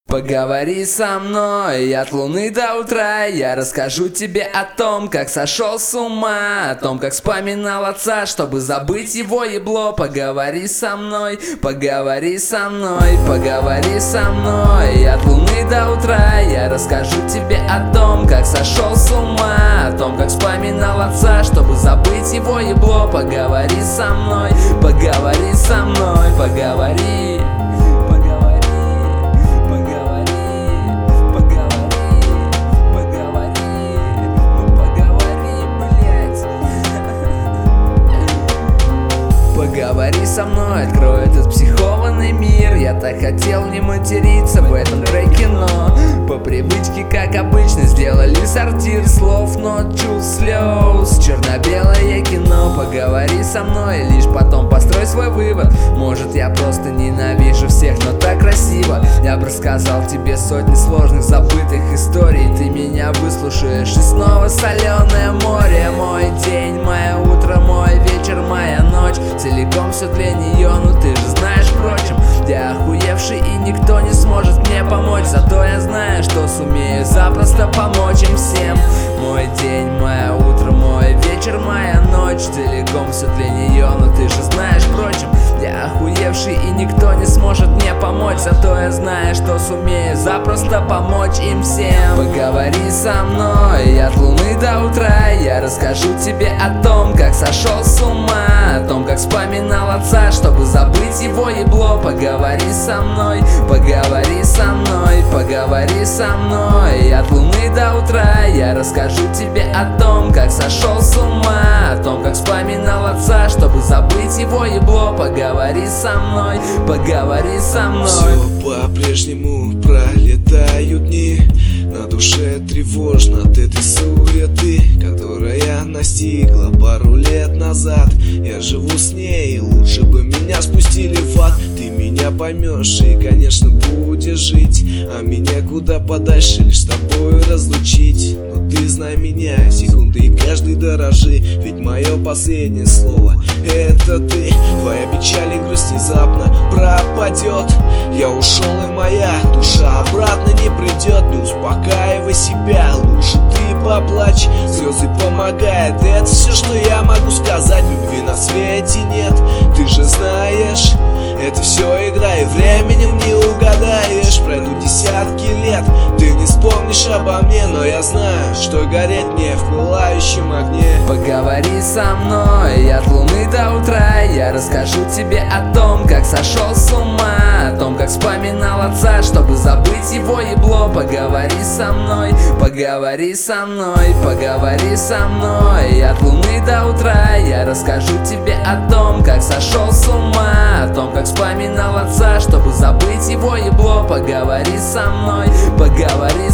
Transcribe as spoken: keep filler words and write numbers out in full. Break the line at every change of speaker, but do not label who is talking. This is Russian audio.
Поговори со мной от луны до утра. Я расскажу тебе о том, как сошел с ума, о том, как вспоминал отца, чтобы забыть его ебло. Поговори со мной, поговори со мной, поговори со мной от луны до утра. Я расскажу тебе о том, как сошел с ума, о том, как вспоминал отца, чтобы забыть его ебло. Поговори со мной, поговори со мной, поговори. Поговори со мной, открой этот психованный мир. Я так хотел не материться в этом треке, но по привычке, как обычно, сделали сортир слов, но чувств, слез, черно-белое кино. Поговори со мной, лишь потом построй свой вывод. Может, я просто ненавижу всех, но так красиво. Я бы рассказал тебе сотни сложных забытых историй. Ты меня выслушаешь, и снова соленое море. Мой день, мое утро, мой вечер, моя ночь. Целиком все для нее, ну ты же знаешь, впрочем, я охуевший и никто не сможет мне помочь. Зато я знаю, что сумею запросто помочь им всем. Мой день, мое утро, мой вечер, моя ночь. Целиком все для нее, но ты же знаешь, впрочем, я охуевший и никто не сможет мне помочь. Зато я знаю, что сумею запросто помочь им всем. Поговори со мной от луны до утра. Я расскажу тебе о том, как сошел с ума, о том, как вспоминал отца, чтобы забыть его ебло. Поговори со мной, поговори со мной, поговори со мной от луны до утра. Я расскажу тебе о том, как сошел с ума, о том, как вспоминал отца, чтобы забыть его ебло. Поговори со мной, поговори со мной.
Все по-прежнему пролетают дни, на душе тревожно от этой суеты, которая настигла пару лет назад. Я живу с ней, лучше бы меня спустили в ад. Ты меня поймешь и, конечно, будешь жить, а меня куда подальше, лишь с тобою разлучить. Но ты знай меня, секунды и каждый дорожи, ведь мое последнее слово — это ты. Твоя печаль и грусть внезапно пропадет. Я ушел, и моя душа обратно не придет. Не успокаивай себя, лучше ты поплачь. Слезы помогают, это все, что я могу сказать. Любви на свете нет, ты же знаешь, это все игра, и временем не угадаешь. Пройдут десятки лет, ты не вспомнишь обо мне, но я знаю, что гореть мне в пылающем огне.
Поговори со мной от луны до утра. Я расскажу тебе о том, как сошел с ума, о том, как вспоминал отца, чтобы забыть его ебло. Поговори со мной, поговори со мной, поговори со мной от луны до утра. Я расскажу тебе о том, как сошел с ума, о том, как вспоминал отца, чтобы забыть его ебло. Поговори со мной, поговори